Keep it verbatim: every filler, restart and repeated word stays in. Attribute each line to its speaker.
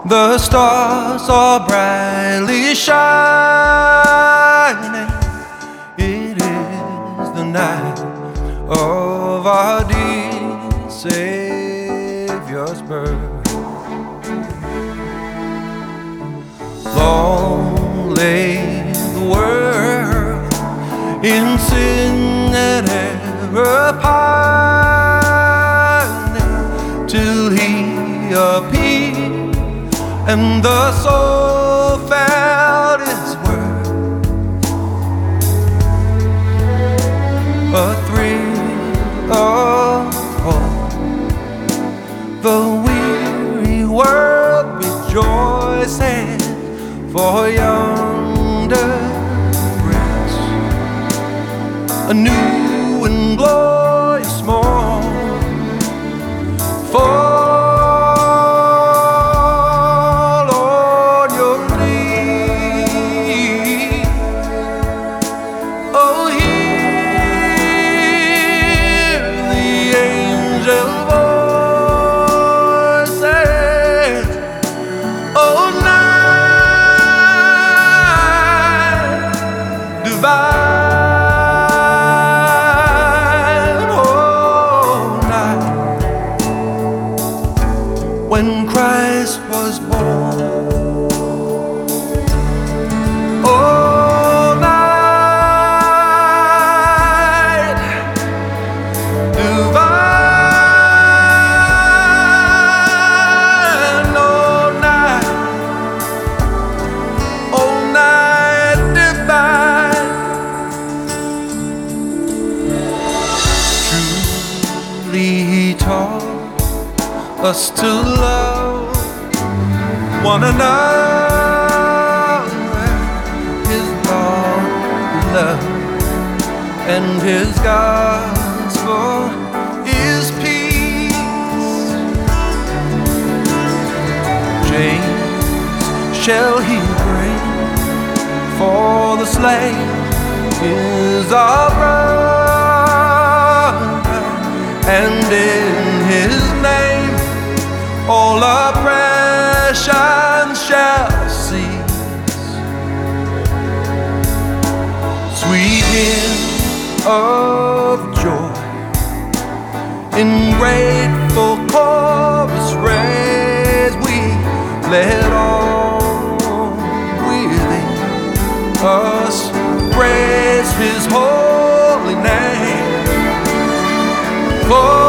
Speaker 1: The stars are brightly shining. It is the night of our dear Savior's birth. Long lay the world in sin and error pining, till He appeared and the soul felt His word. A thrill of hope, the weary world rejoicing, for yonder breaks a new and glorious morn. For when Christ was born, all night divine, all night, all night divine. Truly He taught us to love one another. His law is love, and His gospel is peace. James shall He bring, for the slain is our brother, and in His name all oppression shall cease. Sweet hymn of joy, in grateful chorus raise we, let all within us praise His holy name. For